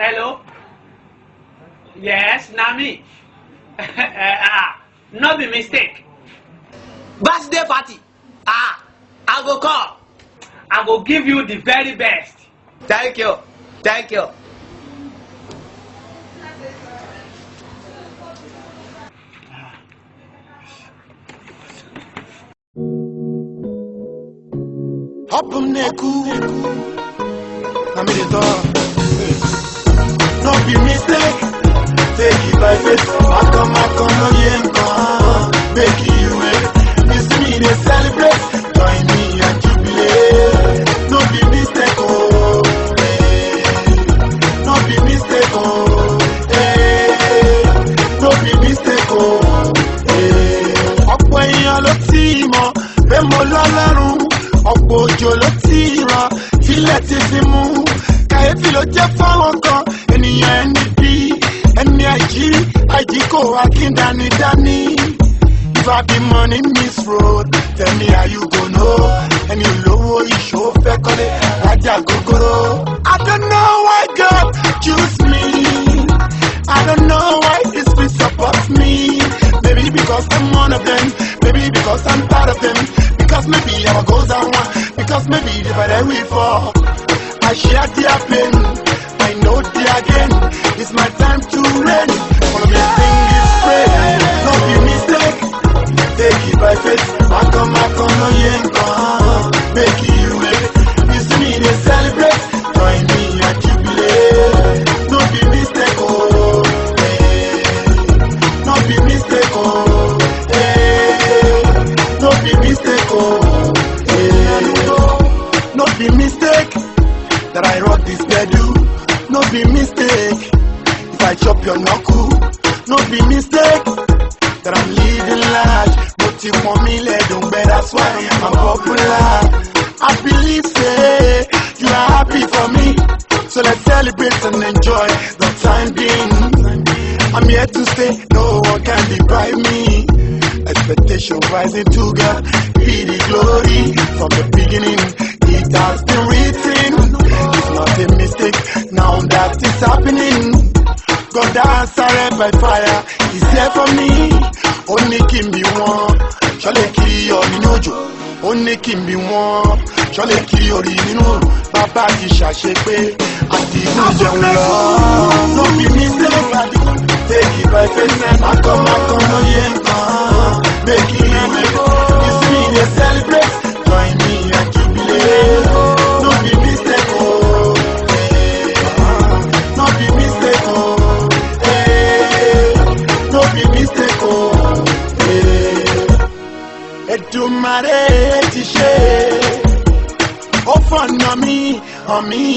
Hello? Yes, Nami. Not be mistake. Birthday party. I go call. I go give you the very best. Thank you. Thank you. Up on neku, I made it all. No be mistake, take it by faith. I come, no yenka, make you wait. You see me, they celebrate, join me and jubilate. No be mistake, oh, no be mistake, oh, no be mistake, oh, ọ̀pọ̀ èèyàn ló ti mọ̀ pé mo lọ́lọ́run. Ọ̀pọ̀ òjò ló ti ràn tílẹ̀ ti fi mú. Kàyéfì ló jẹ́ fáwọn kan ènìyàn ẹni bí ẹni àjí kò wá kí dání. If I be money miss road, tell me how you go know. Ẹni olówó ìṣó fẹ́ kọ́lé rájà gógóró. I don't know why God choose me. I don't know why His Spirit supports me. Maybe because I'm one of them. Maybe because I'm part of them. Because maybe our goals are one. Because maybe the better we fall. I share their pain. I know their gain. It's my time to reign. All of this thing is pray. No be mistake. Take it by faith. I come, no yenka. Make you wait. You see me, they celebrate. Join me and jubilate. No be mistake, oh. No be mistake, oh. No be mistake, oh. No be mistake that I rock this pedal. No be mistake if I chop your knuckle. No be mistake that I'm living large. But you want me let don't bet, that's why I'm popular. I believe say you are happy for me. So let's celebrate and enjoy the time being. I'm here to stay, no one can deprive me. Expectation rising to God, be the glory. From the beginning, it has been written. It's not a mistake, now that it's happening. God answered by fire, He's here for me. Only Kim be one, shall I kill your minojo? Only Kim be one, shall I kill your minojo? Papa ti ṣàṣepé, àti ìjẹun lọ. No be mistake, take it by faith. I come, no yenka. Make it wait. You see me, they celebrate. Join me and jubilate. No be mistake, oh. No be mistake, oh. No be mistake, oh. Èdùmàrè ti ṣe. Ó fọ̀nà mi hàn mí.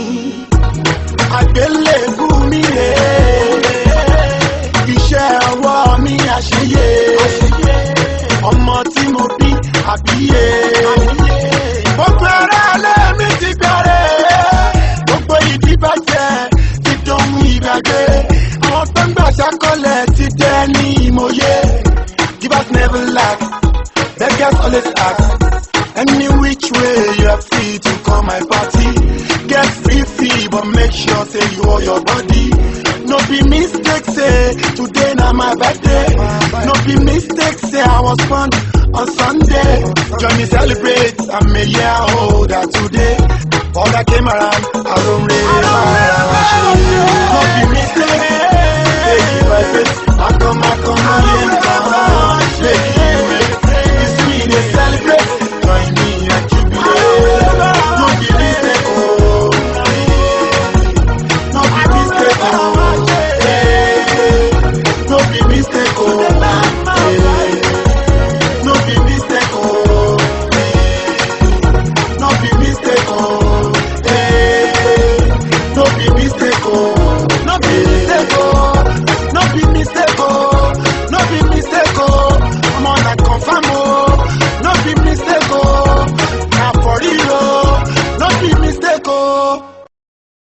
Àgbélébù mi rè é. Iṣẹ́ ọwọ́ mi àṣeyẹ. Ọmọ tí mo bí àbíyè. Gbogbo ara alẹ́ mi ti bẹ̀rẹ̀. Gbogbo ìdíbàjẹ́ ti dohun ìgbàgbé. Àwọn tó ń gbà ṣàkọlẹ̀ ti dẹ́ ní ìmọ̀ye. Givers never lack, beggars always ask. Any which way you are free to come my party. Get free, but make sure say you owe your body. No be mistake say today na my birthday. No be mistake say I was born on Sunday. Join me celebrate, I'm a year older today. All that came around, I don't really no be mistake, take it by faith. I come, no yenka. Make it wait. You see me, they celebrate. Join me and jubilate. No be mistake, oh. No be mistake, oh. No be mistake, oh. No be mistake, oh. No be mistake, oh. No be